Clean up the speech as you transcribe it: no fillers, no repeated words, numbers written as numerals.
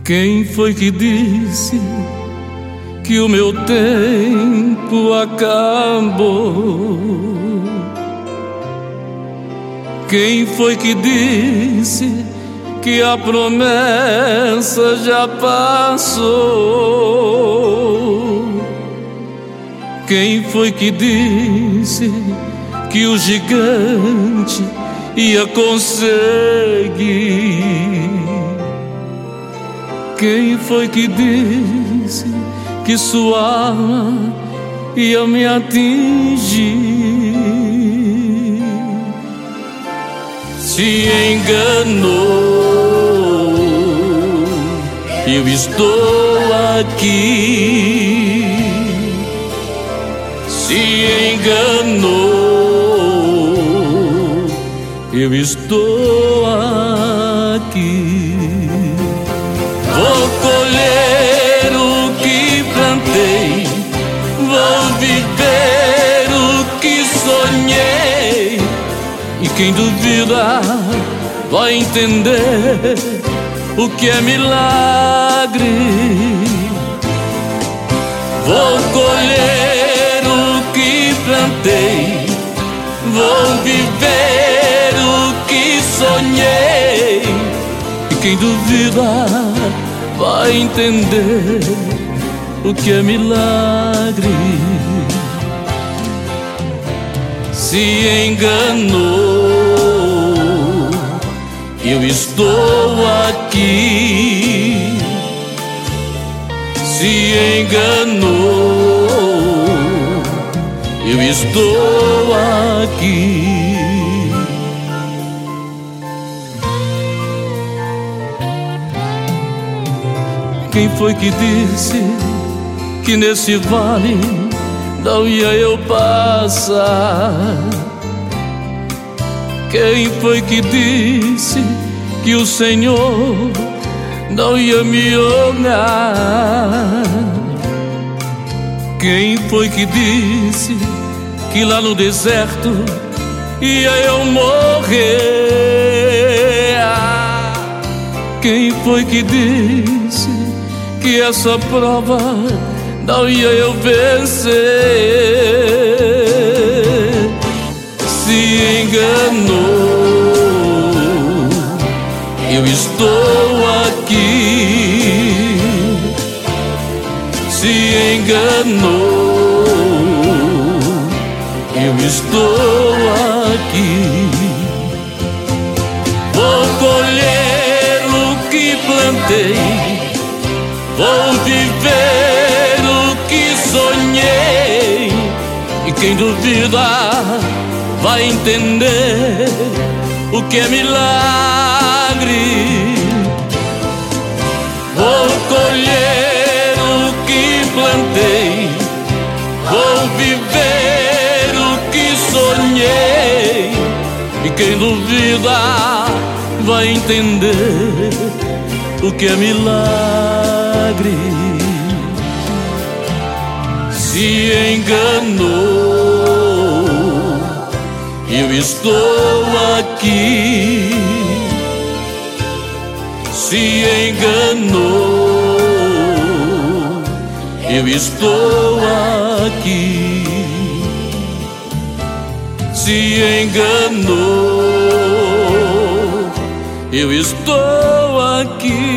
Quem foi que disse que o meu tempo acabou? Quem foi que disse que a promessa já passou? Quem foi que disse que o gigante ia conseguir? Quem foi que disse que sua alma ia me atingir? Se enganou, eu estou aqui. Se enganou, eu estou aqui. Vou colher o que plantei, vou viver o que sonhei. E quem duvida vai entender o que é milagre. Vou colher o que plantei, vou viver o que sonhei. E quem duvida vai entender o que é milagre. Se enganou, eu estou aqui. Se enganou, eu estou aqui. Quem foi que disse que nesse vale não ia eu passar? Quem foi que disse que o Senhor não ia me honrar? Quem foi que disse que lá no deserto ia eu morrer? Quem foi que disse que essa prova não ia eu vencer? Se enganou, eu estou aqui. Se enganou, eu estou aqui. Vou colher o que plantei, vou viver o que sonhei. E quem duvida vai entender o que é milagre. Vou colher o que plantei, vou viver o que sonhei. E quem duvida vai entender o que é milagre. Se enganou, eu estou aqui. Se enganou, eu estou aqui. Se enganou, eu estou aqui.